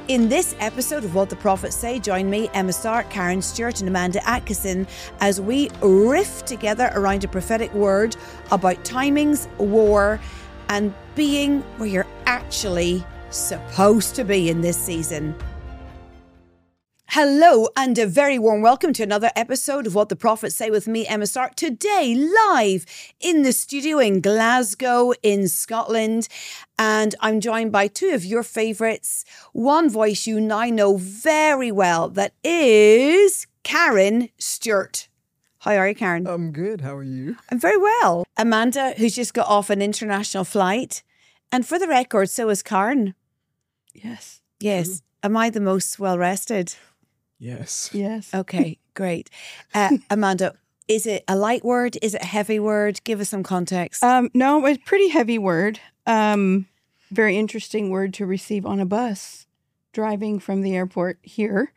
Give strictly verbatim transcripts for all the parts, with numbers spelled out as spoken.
In this episode of What the Prophets Say, join me, Emma Stark, Karen Stewart and Amanda Atkinson as we riff together around a prophetic word about timings, war, and being where you're actually supposed to be in this season. Hello and a very warm welcome to another episode of What the Prophets Say with me, Emma Stark. Today, live in the studio in Glasgow in Scotland. And I'm joined by two of your favourites. One voice you now know very well, that is Karen Stewart. How are you, Karen? I'm good. How are you? I'm very well. Amanda, who's just got off an international flight. And for the record, so is Karen. Yes. Yes. True. Am I the most well-rested? Yes. Yes. Okay, great. Uh, Amanda, is it a light word? Is it a heavy word? Give us some context. Um, no, it's a pretty heavy word. Um, very interesting word to receive on a bus driving from the airport here.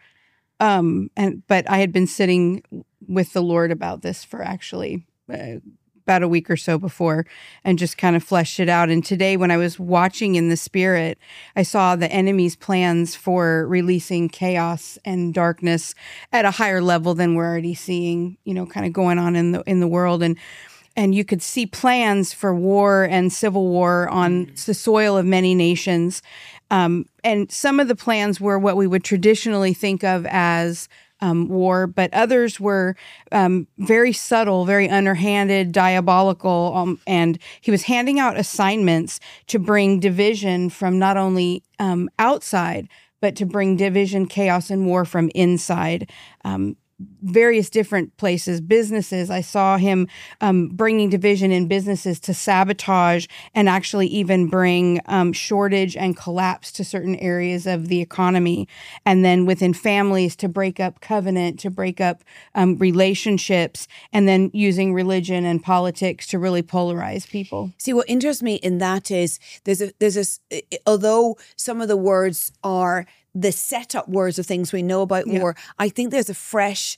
Um, and but I had been sitting with the Lord about this for actually uh, about a week or so before and just kind of fleshed it out. And today when I was watching in the spirit, I saw the enemy's plans for releasing chaos and darkness at a higher level than we're already seeing, you know, kind of going on in the in the world. And and you could see plans for war and civil war on the soil of many nations. Um, and some of the plans were what we would traditionally think of as Um, war, but others were um, very subtle, very underhanded, diabolical, um, and he was handing out assignments to bring division from not only um, outside, but to bring division, chaos, and war from inside. Um, various different places, businesses. I saw him um, bringing division in businesses to sabotage and actually even bring um, shortage and collapse to certain areas of the economy. And then within families to break up covenant, to break up um, relationships, and then using religion and politics to really polarize people. See, what interests me in that is there's a, there's a, although some of the words are the setup words of things we know about Yeah. war, I think there's a fresh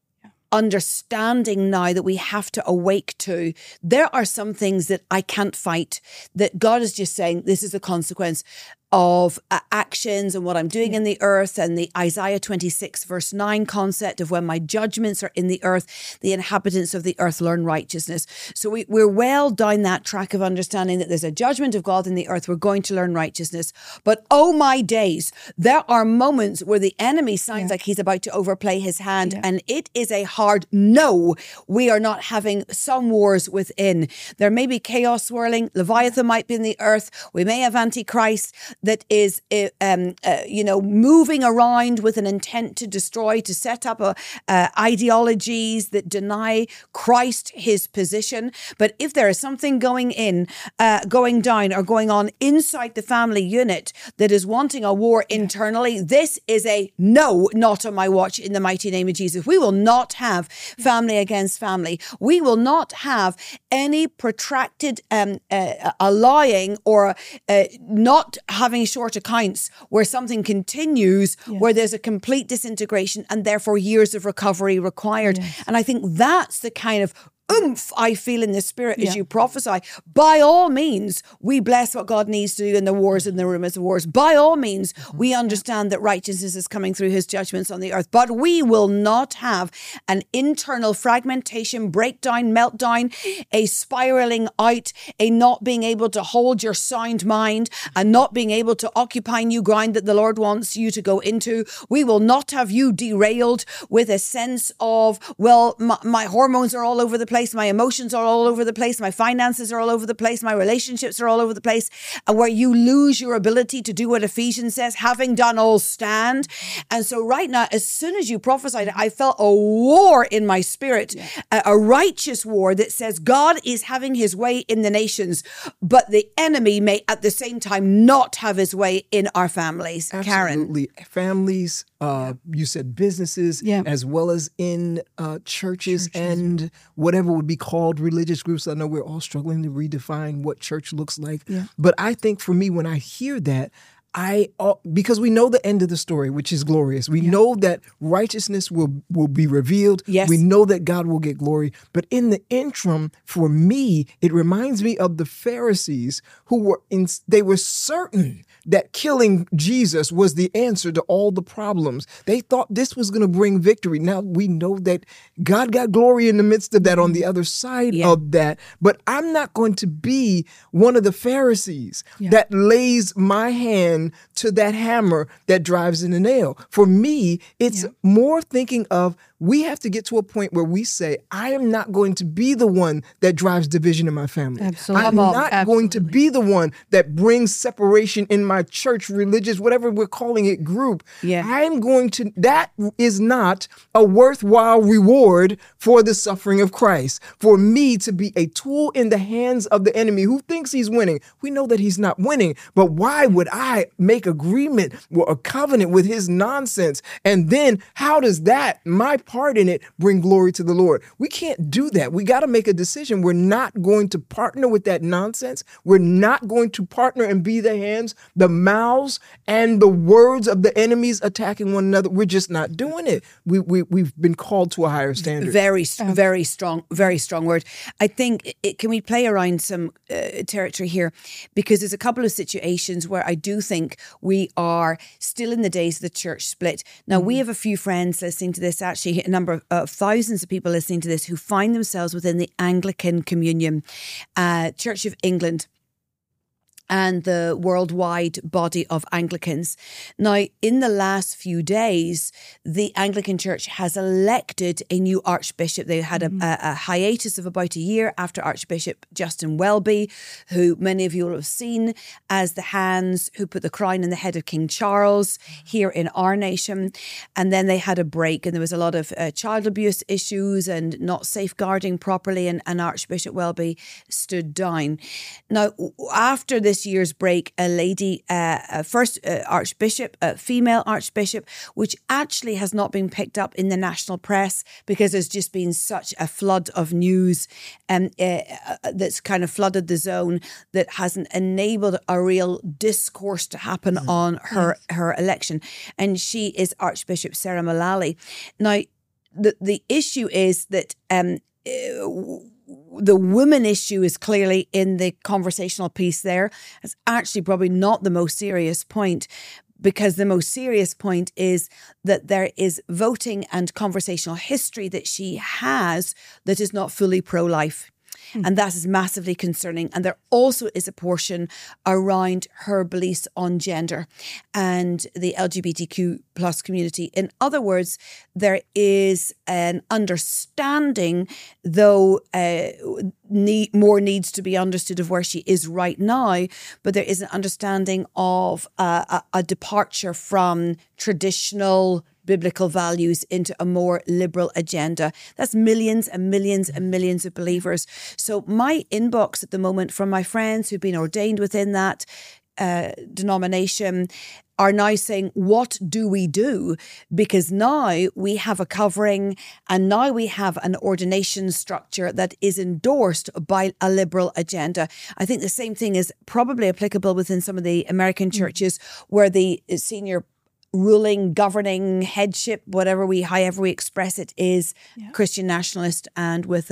understanding now that we have to awake to. There are some things that I can't fight, that God is just saying this is a consequence of uh, actions and what I'm doing Yeah. in the earth, and the Isaiah twenty-six verse nine concept of when my judgments are in the earth, the inhabitants of the earth learn righteousness. So we, we're well down that track of understanding that there's a judgment of God in the earth. We're going to learn righteousness. But oh my days, there are moments where the enemy sounds Yeah. like he's about to overplay his hand, Yeah. and it is a hard no. We are not having some wars within. There may be chaos swirling. Leviathan might be in the earth. We may have Antichrist that is, uh, um, uh, you know, moving around with an intent to destroy, to set up a, uh, ideologies that deny Christ his position. But if there is something going in, uh, going down or going on inside the family unit that is wanting a war internally, this is a no, not on my watch in the mighty name of Jesus. We will not have family against family. We will not have any protracted um, uh, allowing or uh, not having having short accounts where something continues, Yes. where there's a complete disintegration and therefore years of recovery required. Yes. And I think that's the kind of oomph I feel in the spirit Yeah. as you prophesy. By all means, we bless what God needs to do in the wars and the rumors of wars. By all means, we understand that righteousness is coming through his judgments on the earth. But we will not have an internal fragmentation, breakdown, meltdown, a spiraling out, a not being able to hold your sound mind and not being able to occupy new ground that the Lord wants you to go into. We will not have you derailed with a sense of, well, my, my hormones are all over the place. My emotions are all over the place. My finances are all over the place. My relationships are all over the place. And where you lose your ability to do what Ephesians says, having done all stand. And so right now, as soon as you prophesied, I felt a war in my spirit, yeah. a, a righteous war that says God is having his way in the nations, but the enemy may at the same time not have his way in our families. Absolutely. Karen. Families, uh, you said businesses, Yeah. as well as in uh, churches, Churches. and whatever would be called religious groups. I know we're all struggling to redefine what church looks like. Yeah. But I think for me, when I hear that, I uh, because we know the end of the story, which is glorious. We Yeah. know that righteousness will, will be revealed. Yes. We know that God will get glory. But in the interim, for me, it reminds me of the Pharisees who were in, they were certain that killing Jesus was the answer to all the problems. They thought this was going to bring victory. Now we know that God got glory in the midst of that on the other side Yeah. of that. But I'm not going to be one of the Pharisees Yeah. that lays my hand to that hammer that drives in the nail. For me, it's Yeah. more thinking of we have to get to a point where we say, I am not going to be the one that drives division in my family. Absolutely. I'm Come on. not going to be the one that brings separation in my church, religious, whatever we're calling it, group. Yeah. I'm going to, that is not a worthwhile reward for the suffering of Christ. For me to be a tool in the hands of the enemy who thinks he's winning. We know that he's not winning, but why would I make agreement or a covenant with his nonsense? And then how does that, my part in it, bring glory to the Lord? We can't do that. We got to make a decision. We're not going to partner with that nonsense. We're not going to partner and be the hands, the mouths, and the words of the enemies attacking one another. We're just not doing it. We, we, we've been called to a higher standard. Very, very strong, very strong word. I think, it, can we play around some uh, territory here? Because there's a couple of situations where I do think we are still in the days of the church split. Now, we have a few friends listening to this, actually a number of uh, thousands of people listening to this who find themselves within the Anglican Communion, uh, Church of England, and the worldwide body of Anglicans. Now, in the last few days, the Anglican Church has elected a new archbishop. They had a, a, a hiatus of about a year after Archbishop Justin Welby, who many of you will have seen as the hands who put the crown on the head of King Charles here in our nation. And then they had a break, and there was a lot of uh, child abuse issues and not safeguarding properly, and, and Archbishop Welby stood down. Now, after this year's break, a lady, uh, a first uh, archbishop, a female archbishop, which actually has not been picked up in the national press because there's just been such a flood of news um, uh, that's kind of flooded the zone that hasn't enabled a real discourse to happen mm-hmm. on her, yes. her election. And she is Archbishop Sarah Mullally. Now, the, the issue is that um, uh, the women issue is clearly in the conversational piece there. It's actually probably not the most serious point, because the most serious point is that there is voting and conversational history that she has that is not fully pro-life. Mm. And that is massively concerning. And there also is a portion around her beliefs on gender and the L G B T Q plus community. In other words, there is an understanding, though uh, need, more needs to be understood of where she is right now, but there is an understanding of uh, a, a departure from traditional biblical values into a more liberal agenda. That's millions and millions and millions of believers. So my inbox at the moment from my friends who've been ordained within that uh, denomination are now saying, what do we do? Because now we have a covering and now we have an ordination structure that is endorsed by a liberal agenda. I think the same thing is probably applicable within some of the American churches where the senior ruling, governing headship, whatever we, however we express it, is yeah. Christian nationalist and with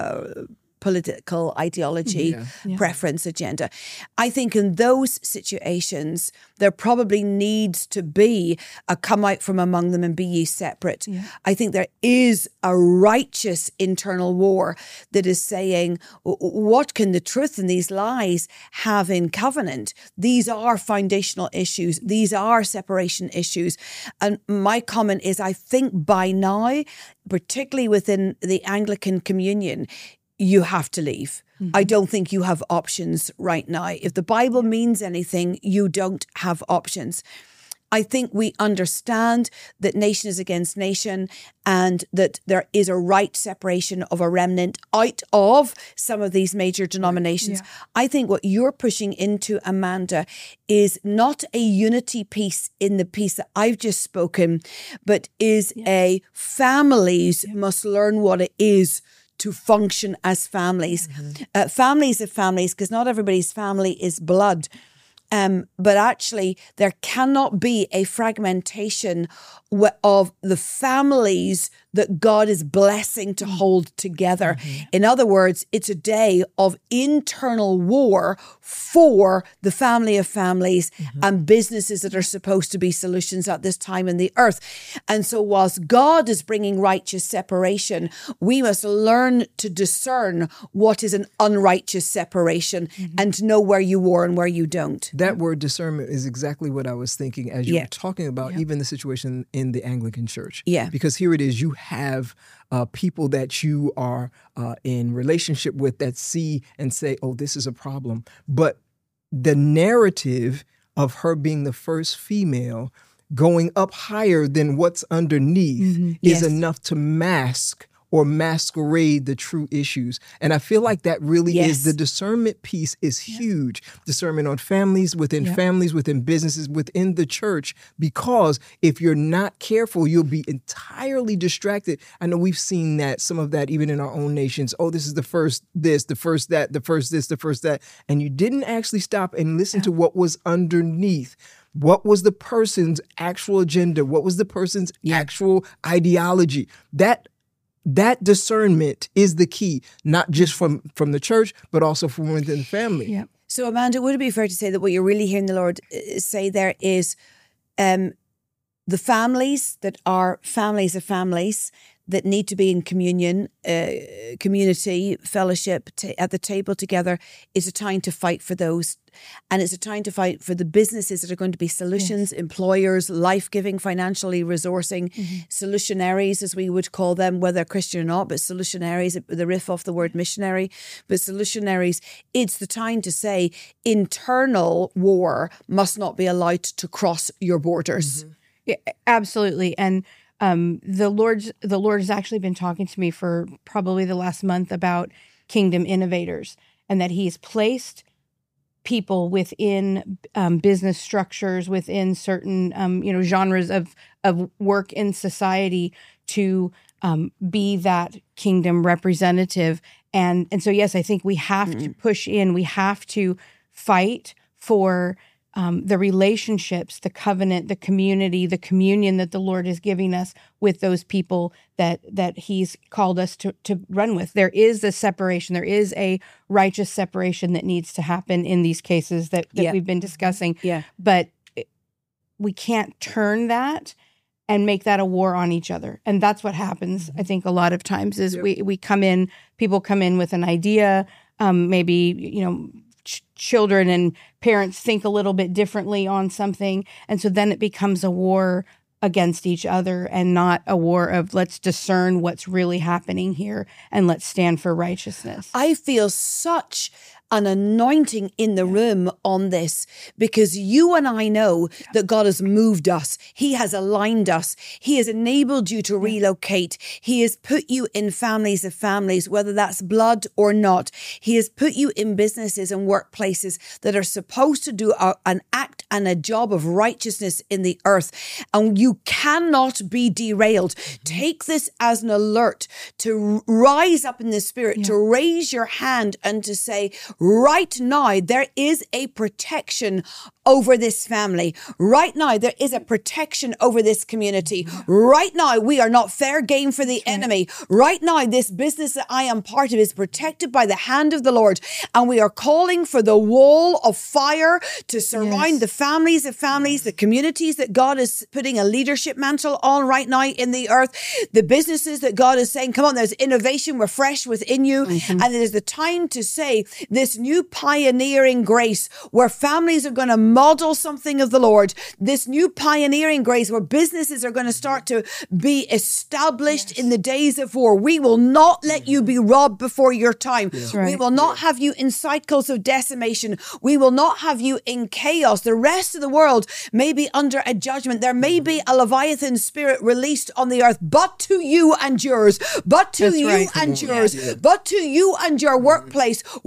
a political ideology, yeah. Yeah. preference agenda. I think in those situations, there probably needs to be a come out from among them and be ye separate. Yeah. I think there is a righteous internal war that is saying, what can the truth and these lies have in covenant? These are foundational issues. These are separation issues. And my comment is, I think by now, particularly within the Anglican Communion, you have to leave. Mm-hmm. I don't think you have options right now. If the Bible means anything, you don't have options. I think we understand that nation is against nation and that there is a right separation of a remnant out of some of these major denominations. Yeah. I think what you're pushing into, Amanda, is not a unity piece in the piece that I've just spoken, but is yeah. a families yeah. must learn what it is to function as families. Mm-hmm. Uh, families are families because not everybody's family is blood. Um, but actually, there cannot be a fragmentation of the families that God is blessing to hold together. Mm-hmm. In other words, it's a day of internal war for the family of families mm-hmm. and businesses that are supposed to be solutions at this time in the earth. And so whilst God is bringing righteous separation, we must learn to discern what is an unrighteous separation mm-hmm. and to know where you war and where you don't. That word discernment is exactly what I was thinking as you yeah. were talking about yeah. even the situation in the Anglican Church. Yeah. Because here it is, you have uh, people that you are uh, in relationship with that see and say, oh, this is a problem. But the narrative of her being the first female going up higher than what's underneath mm-hmm. is yes. enough to mask or masquerade the true issues. And I feel like that really yes. is, the discernment piece is yeah. huge. Discernment on families, within yeah. families, within businesses, within the church, because if you're not careful, you'll be entirely distracted. I know we've seen that, some of that even in our own nations. Oh, this is the first this, the first that, the first this, the first that. And you didn't actually stop and listen yeah. to what was underneath. What was the person's actual agenda? What was the person's yeah. actual ideology? That That discernment is the key, not just from, from the church, but also from within the family. Yeah. So, Amanda, would it be fair to say that what you're really hearing the Lord say there is um, the families that are families of families that need to be in communion, uh, community, fellowship, t- at the table together, is a time to fight for those. And it's a time to fight for the businesses that are going to be solutions, yes. employers, life-giving, financially resourcing, mm-hmm. solutionaries, as we would call them, whether Christian or not, but solutionaries, the riff off the word missionary, but solutionaries. It's the time to say internal war must not be allowed to cross your borders. Mm-hmm. Yeah, absolutely. And Um, the Lord's the Lord has actually been talking to me for probably the last month about kingdom innovators, and that He's placed people within um, business structures, within certain um, you know genres of of work in society to um, be that kingdom representative. And and so yes, I think we have mm-hmm. to push in. We have to fight for Um, the relationships, the covenant, the community, the communion that the Lord is giving us with those people that that He's called us to to run with. There is a separation. There is a righteous separation that needs to happen in these cases that, that yeah. we've been discussing. Yeah. But we can't turn that and make that a war on each other. And that's what happens, I think, a lot of times is yep. we we come in, people come in with an idea, um, maybe, you know, ch- children and parents think a little bit differently on something. And so then it becomes a war against each other and not a war of let's discern what's really happening here and let's stand for righteousness. I feel such an anointing in the room on this, because you and I know that God has moved us. He has aligned us. He has enabled you to relocate. He has put you in families of families, whether that's blood or not. He has put you in businesses and workplaces that are supposed to do a, an act and a job of righteousness in the earth. And you cannot be derailed. Take this as an alert to rise up in the spirit, yeah. to raise your hand and to say, right now, there is a protection over this family. Right now, there is a protection over this community. Right now, we are not fair game for the That's enemy. Right. right now, this business that I am part of is protected by the hand of the Lord. And we are calling for the wall of fire to surround yes. the families of families, the communities that God is putting a leadership mantle on right now in the earth, the businesses that God is saying, come on, there's innovation, refresh within you. Mm-hmm. And it is the time to say this new pioneering grace where families are going to model something of the Lord, this new pioneering grace where businesses are going to start to be established yes. in the days of war. We will not let you be robbed before your time. Yeah. Right. We will not have you in cycles of decimation. We will not have you in chaos. The rest of the world may be under a judgment. There may be a Leviathan spirit released on the earth, but to you and yours, but to That's you right. and yours, yeah. but to you and your workplace, we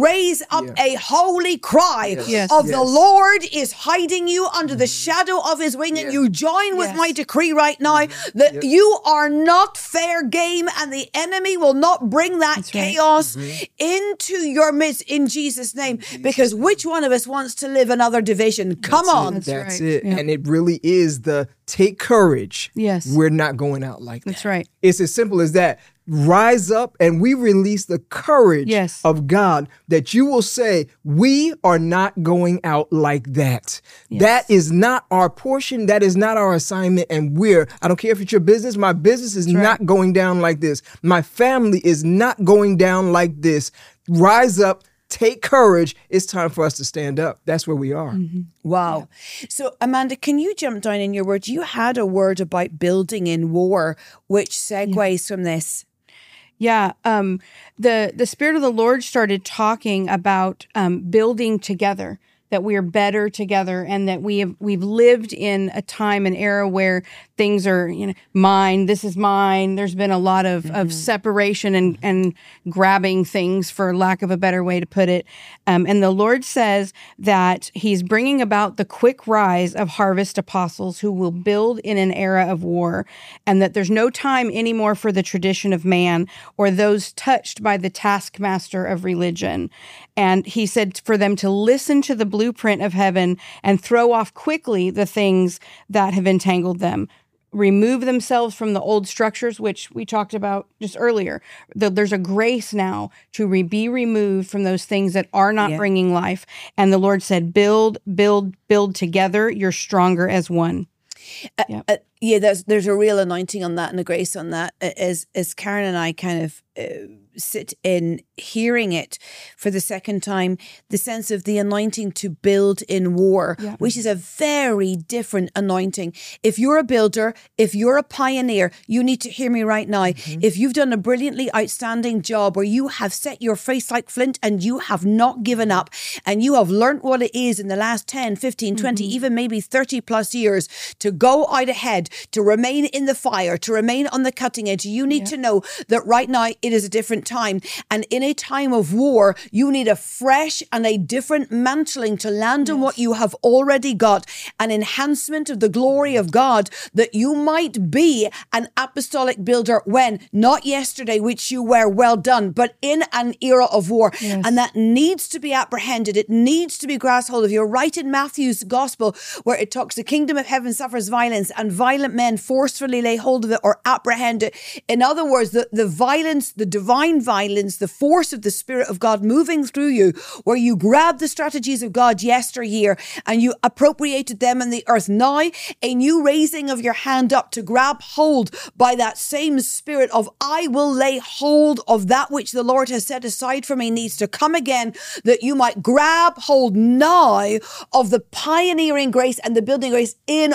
raise up Yeah. a holy cry Yes. of the Yes. Lord is hiding you under the shadow of his wing, and Yes. you join with Yes. my decree right now that Yep. you are not fair game, and the enemy will not bring that That's right. chaos into your midst in Jesus' name. Because which one of us wants to live another division? Come on. That's That's right. it. Yeah. And it really is the take courage. Yes. We're not going out like that. That's right. It's as simple as that. Rise up and we release the courage Yes. of God that you will say, we are not going out like that. That is not our portion. That is not our assignment. And we're, I don't care if it's your business, my business is right. not going down like this. My family is not going down like this. Rise up. Take courage. It's time for us to stand up. That's where we are. Mm-hmm. Wow. So, Amanda, can you jump down in your word? You had a word about building in war, which segues from this. Yeah, um, the the Spirit of the Lord started talking about um, building together, that we are better together, and that we have we've lived in a time and era where things are, you know, mine. This is mine. There's been a lot of, of separation and and grabbing things, for lack of a better way to put it. Um, and the Lord says that He's bringing about the quick rise of harvest apostles who will build in an era of war, and that there's no time anymore for the tradition of man or those touched by the taskmaster of religion. And He said for them to listen to the blueprint of heaven and throw off quickly the things that have entangled them. Remove themselves from the old structures, which we talked about just earlier. The, there's a grace now to re, be removed from those things that are not Yeah. bringing life. And the Lord said, build, build, build together. You're stronger as one. Yeah. Uh, yeah, there's there's a real anointing on that and a grace on that. Uh, As as Karen and I kind of uh, sit in hearing it for the second time, the sense of the anointing to build in war, Yeah. which is a very different anointing. If you're a builder, if you're a pioneer, you need to hear me right now. If you've done a brilliantly outstanding job where you have set your face like flint and you have not given up, and you have learned what it is in the last ten, fifteen, twenty, even maybe thirty plus years to go out ahead, to remain in the fire, to remain on the cutting edge, you need to know that right now it is a different time. And in a time of war, you need a fresh and a different mantling to land on what you have already got, an enhancement of the glory of God, that you might be an apostolic builder when, not yesterday, which you were, well done, but in an era of war. Yes. And that needs to be apprehended. It needs to be grasped hold of. You're right in Matthew's gospel where it talks the kingdom of heaven suffers violence and violent men forcefully lay hold of it or apprehend it. In other words, the, the violence, the divine violence, the force of the Spirit of God moving through you, where you grabbed the strategies of God yesteryear and you appropriated them in the earth. Now, a new raising of your hand up to grab hold by that same Spirit of I will lay hold of that which the Lord has set aside for me needs to come again, that you might grab hold now of the pioneering grace and the building grace in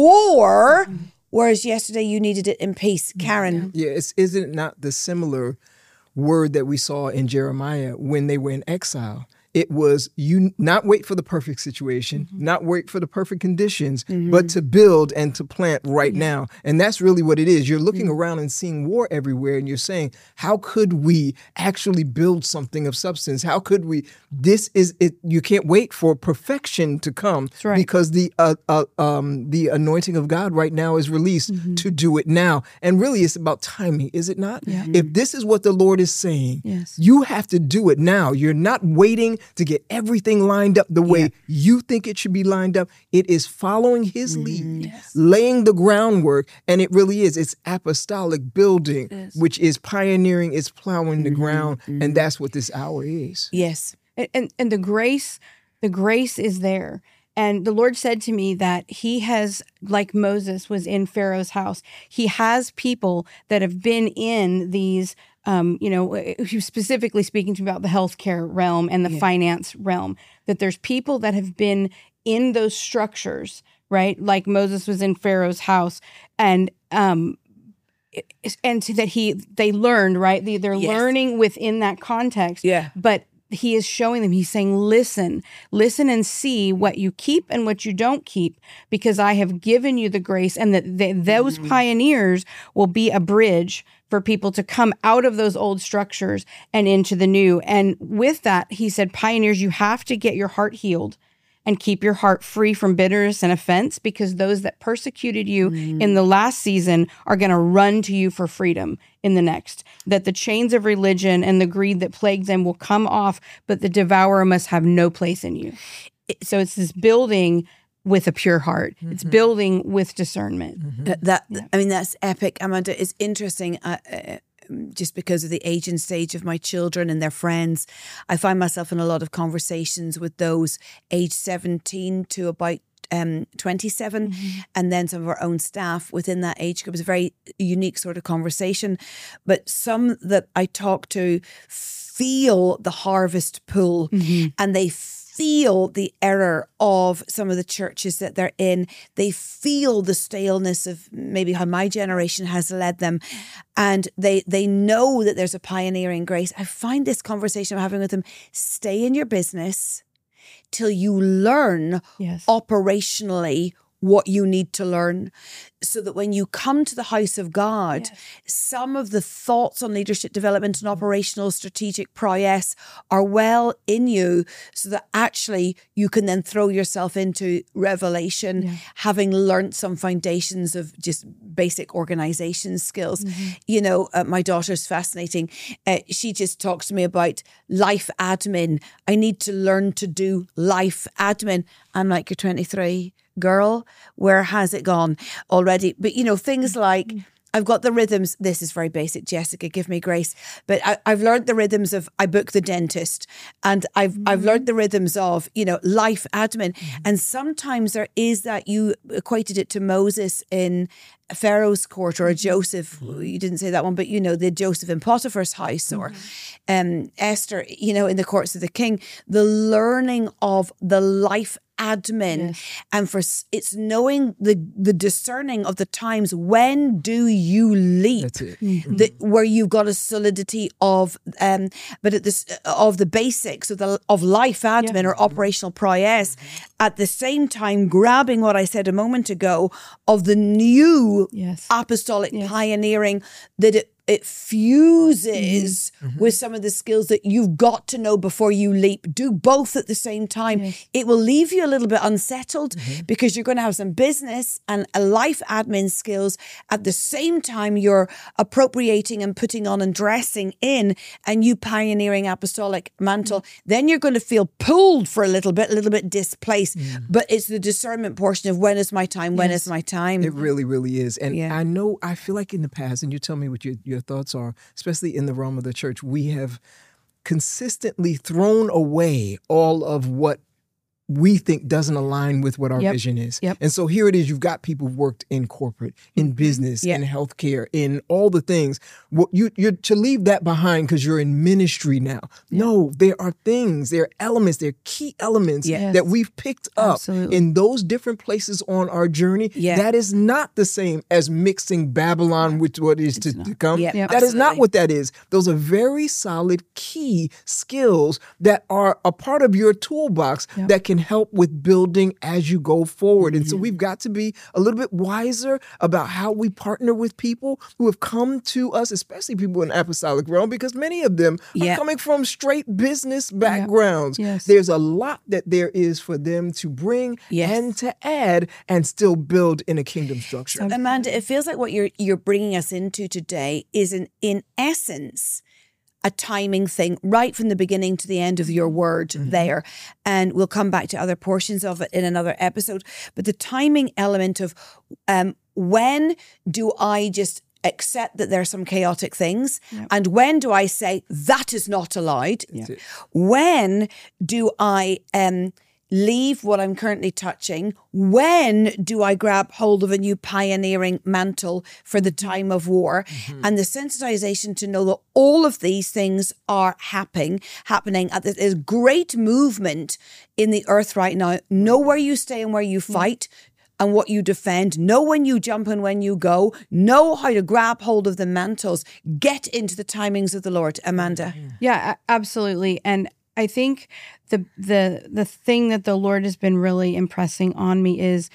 war, whereas yesterday you needed it in peace. Karen. Yeah, it's, isn't it not the similar word that we saw in Jeremiah when they were in exile? It was you not wait for the perfect situation, mm-hmm. not wait for the perfect conditions, mm-hmm. but to build and to plant right yeah. now. And that's really what it is. You're looking mm-hmm. around and seeing war everywhere, and you're saying, how could we actually build something of substance? How could we? This is it. You can't wait for perfection to come, that's right. because the uh, uh, um, the anointing of God right now is released mm-hmm. to do it now. And really, it's about timing, is it not? Yeah. If this is what the Lord is saying, yes. you have to do it now. You're not waiting to get everything lined up the way yeah. you think it should be lined up. It is following His mm-hmm. lead, yes. laying the groundwork, and it really is. It's apostolic building, is. which is pioneering, it's plowing the mm-hmm. ground, mm-hmm. and that's what this hour is. Yes. And, and and the grace, the grace is there. And the Lord said to me that He has, like Moses was in Pharaoh's house, He has people that have been in these, um, you know, He was specifically speaking to me about the healthcare realm and the yeah. finance realm, that there's people that have been in those structures, right? Like Moses was in Pharaoh's house, and um, and so that he they learned, right? They, they're yes. learning within that context. Yeah. But he is showing them, he's saying, listen, listen and see what you keep and what you don't keep, because I have given you the grace, and that th- those mm-hmm. pioneers will be a bridge for people to come out of those old structures and into the new. And with that, he said, pioneers, you have to get your heart healed and keep your heart free from bitterness and offense, because those that persecuted you mm. in the last season are going to run to you for freedom in the next. That the chains of religion and the greed that plagued them will come off, but the devourer must have no place in you. So it's this building with a pure heart. Mm-hmm. It's building with discernment. Mm-hmm. Uh, that yeah. I mean, that's epic, Amanda. It's interesting. Uh, uh, just because of the age and stage of my children and their friends, I find myself in a lot of conversations with those age seventeen to about um, twenty-seven, mm-hmm. and then some of our own staff within that age group. It was a very unique sort of conversation. But some that I talk to feel the harvest pull, mm-hmm. and they feel the error of some of the churches that they're in. They feel the staleness of maybe how my generation has led them. And they they know that there's a pioneering grace. I find this conversation I'm having with them, stay in your business till you learn yes. operationally what you need to learn, so that when you come to the house of God, yes. some of the thoughts on leadership development and operational strategic prowess are well in you, so that actually you can then throw yourself into revelation, yeah. having learned some foundations of just basic organization skills. Mm-hmm. You know, uh, my daughter's fascinating. Uh, she just talks to me about life admin. I need to learn to do life admin. I'm like, you're twenty-three. Girl, where has it gone already? But, you know, things like, I've got the rhythms. This is very basic, Jessica, give me grace. But I, I've learned the rhythms of, I book the dentist, and I've mm-hmm. I've learned the rhythms of, you know, life admin. Mm-hmm. And sometimes there is that, you equated it to Moses in Pharaoh's court, or a Joseph, you didn't say that one, but you know, the Joseph in Potiphar's house, or mm-hmm. um, Esther, you know, in the courts of the king, the learning of the life admin, yes. and for it's knowing the the discerning of the times. When do you leap? That's it. Mm-hmm. The, where you've got a solidity of um but at this of the basics of the of life admin, yeah. or operational prowess, mm-hmm. at the same time grabbing what I said a moment ago of the new yes. apostolic yes. pioneering, that it It fuses mm-hmm. with some of the skills that you've got to know before you leap. Do both at the same time. Yes. It will leave you a little bit unsettled, mm-hmm. because you're going to have some business and a life admin skills at the same time you're appropriating and putting on and dressing in a new pioneering apostolic mantle. Mm-hmm. Then you're going to feel pulled for a little bit, a little bit displaced. Mm-hmm. But it's the discernment portion of, when is my time? When yes. is my time? It really, really is. And yeah. I know, I feel like in the past, and you tell me what your, your thoughts are, especially in the realm of the church, we have consistently thrown away all of what we think doesn't align with what our yep. vision is. Yep. And so here it is, you've got people who've worked in corporate, in business, yep. in healthcare, in all the things. Well, you, you're to leave that behind because you're in ministry now. Yep. No, there are things, there are elements, there are key elements yes. that we've picked up Absolutely. In those different places on our journey. Yep. That is not the same as mixing Babylon with what is to, to come. Yep. Yep. That Absolutely. Is not what that is. Those are very solid key skills that are a part of your toolbox yep. that can help with building as you go forward. And mm-hmm. so we've got to be a little bit wiser about how we partner with people who have come to us, especially people in the apostolic realm, because many of them yeah. are coming from straight business backgrounds. Yeah. Yes. There's a lot that there is for them to bring yes. and to add and still build in a kingdom structure. So, Amanda, it feels like what you're you're bringing us into today is an, in essence, a timing thing right from the beginning to the end of your word mm-hmm. there. And we'll come back to other portions of it in another episode. But the timing element of um, when do I just accept that there are some chaotic things? Yep. And when do I say that is not allowed? Yep. When do I um, leave what I'm currently touching? When do I grab hold of a new pioneering mantle for the time of war? Mm-hmm. And the sensitization to know that all of these things are happening, happening at this, there's great movement in the earth right now. Know where you stay and where you fight. Mm-hmm. And what you defend, know when you jump and when you go, know how to grab hold of the mantles, get into the timings of the Lord. Amanda. Yeah, absolutely. And I think the the the thing that the Lord has been really impressing on me is,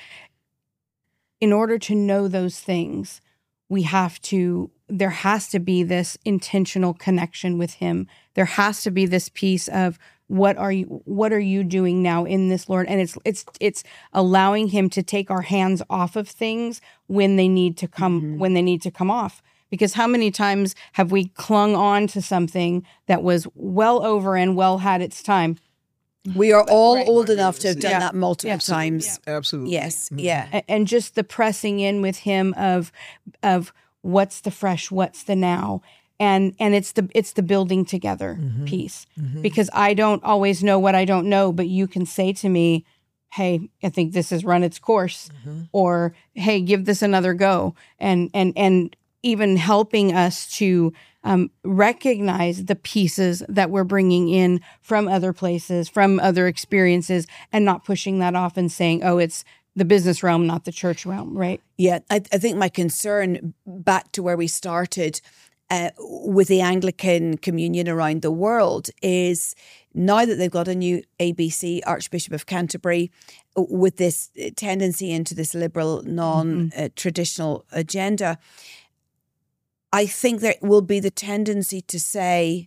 in order to know those things, we have to, there has to be this intentional connection with him. There has to be this piece of, what are you, what are you doing now in this, Lord? And it's, it's, it's allowing him to take our hands off of things when they need to come, mm-hmm. when they need to come off. Because how many times have we clung on to something that was well over and well had its time? We are all right. old enough to have done yeah. that multiple yeah. times. Yeah. Absolutely. Yes. Mm-hmm. Yeah. And just the pressing in with him of, of what's the fresh, what's the now. And, and it's the, it's the building together mm-hmm. piece, mm-hmm. because I don't always know what I don't know, but you can say to me, hey, I think this has run its course, mm-hmm. or, hey, give this another go. And, and, and even helping us to Um, recognize the pieces that we're bringing in from other places, from other experiences, and not pushing that off and saying, oh, it's the business realm, not the church realm, right? Yeah, I, I think my concern, back to where we started uh, with the Anglican communion around the world, is now that they've got a new A B C, Archbishop of Canterbury, with this tendency into this liberal, non-traditional mm-hmm. uh, agenda, I think there will be the tendency to say,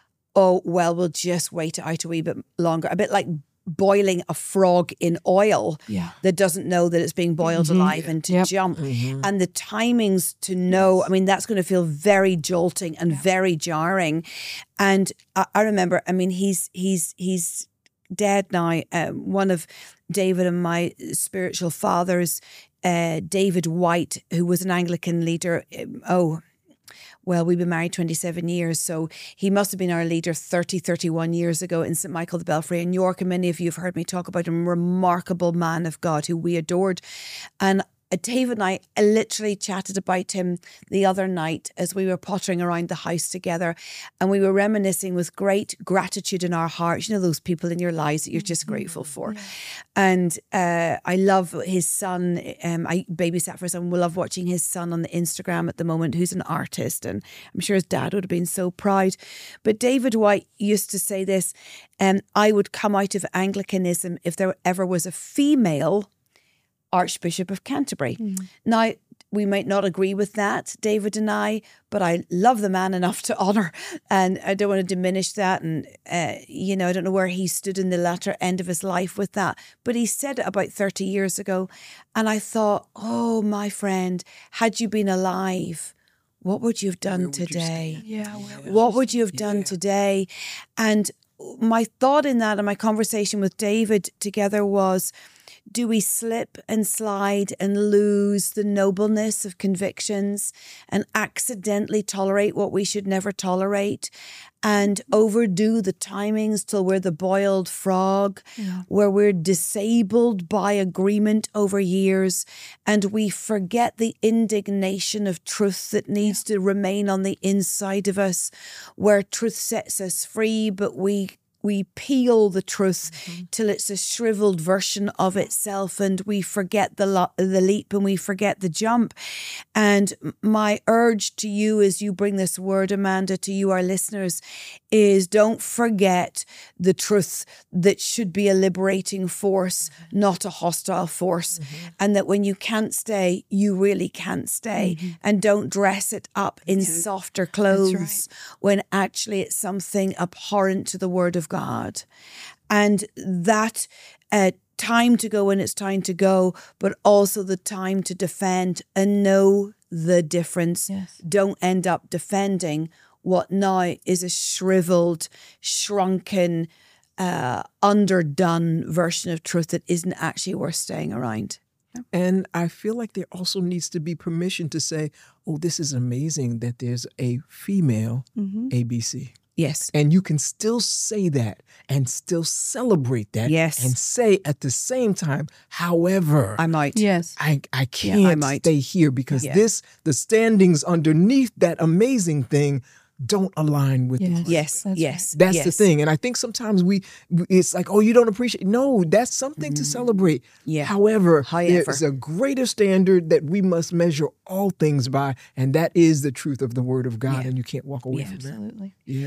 oh, well, we'll just wait it out a wee bit longer. A bit like boiling a frog in oil yeah. that doesn't know that it's being boiled mm-hmm. alive and to yep. jump. Mm-hmm. And the timings to know, I mean, that's going to feel very jolting and yeah. very jarring. And I, I remember, I mean, he's he's he's dead now. Um, one of David and my spiritual fathers, uh, David White, who was an Anglican leader, um, oh, well, we've been married twenty-seven years, so he must have been our leader thirty, thirty-one years ago in Saint Michael the Belfry in York. And many of you have heard me talk about him, a remarkable man of God who we adored. And David and I, I literally chatted about him the other night as we were pottering around the house together, and we were reminiscing with great gratitude in our hearts. You know, those people in your lives that you're just mm-hmm. grateful for. Yeah. And uh, I love his son. Um, I babysat for his son. We love watching his son on the Instagram at the moment, who's an artist, and I'm sure his dad would have been so proud. But David White used to say this, and um, I would come out of Anglicanism if there ever was a female Archbishop of Canterbury. Mm. Now, we might not agree with that, David and I, but I love the man enough to honour, and I don't want to diminish that. And, uh, you know, I don't know where he stood in the latter end of his life with that, but he said it about thirty years ago. And I thought, oh, my friend, had you been alive, what would you have done where today? Yeah. What would you have done yeah. today? And my thought in that and my conversation with David together was, do we slip and slide and lose the nobleness of convictions and accidentally tolerate what we should never tolerate and overdo the timings till we're the boiled frog, yeah. where we're disabled by agreement over years and we forget the indignation of truth that needs yeah. to remain on the inside of us, where truth sets us free, but we We peel the truth mm-hmm. till it's a shriveled version of itself, and we forget the lo- the leap and we forget the jump. And my urge to you as you bring this word, Amanda, to you, our listeners, is don't forget the truth that should be a liberating force, mm-hmm. not a hostile force. Mm-hmm. And that when you can't stay, you really can't stay. Mm-hmm. And don't dress it up in That's softer clothes right. when actually it's something abhorrent to the word of God. And that uh, time to go when it's time to go, but also the time to defend and know the difference. Yes. Don't end up defending what now is a shriveled, shrunken, uh, underdone version of truth that isn't actually worth staying around. And I feel like there also needs to be permission to say, oh, this is amazing that there's a female mm-hmm. A B C. Yes. And you can still say that and still celebrate that. Yes. And say at the same time, however, I might. Yes. I, I can't yeah, I might. stay here because yeah. this, the standings underneath that amazing thing don't align with yes. the Word. Yes, that's yes. That's yes. the thing. And I think sometimes we, it's like, oh, you don't appreciate. No, that's something mm. to celebrate. Yeah. However, However, there's a greater standard that we must measure all things by, and that is the truth of the Word of God, yeah. and you can't walk away yeah. from that. Absolutely. Yeah.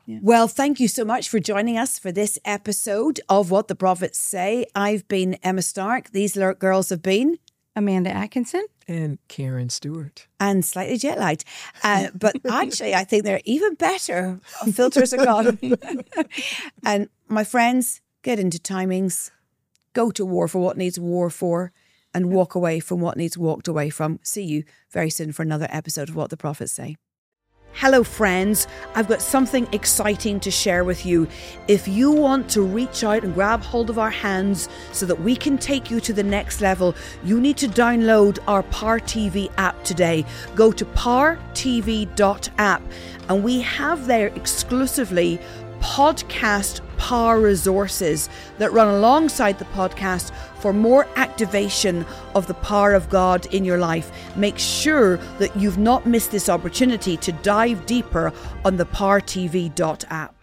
Yeah. Well, thank you so much for joining us for this episode of What the Prophets Say. I've been Emma Stark. These l- girls have been Amanda Atkinson. And Karen Stewart. and slightly jet lagged. Uh, but actually, I think they're even better. Filters are gone. And my friends, get into timings. Go to war for what needs war for and walk away from what needs walked away from. See you very soon for another episode of What the Prophets Say. Hello, friends. I've got something exciting to share with you. If you want to reach out and grab hold of our hands so that we can take you to the next level, you need to download our Power T V app today. Go to power t v dot app and we have there exclusively podcast power resources that run alongside the podcast for more activation of the power of God in your life. Make sure that you've not missed this opportunity to dive deeper on the power t v dot app.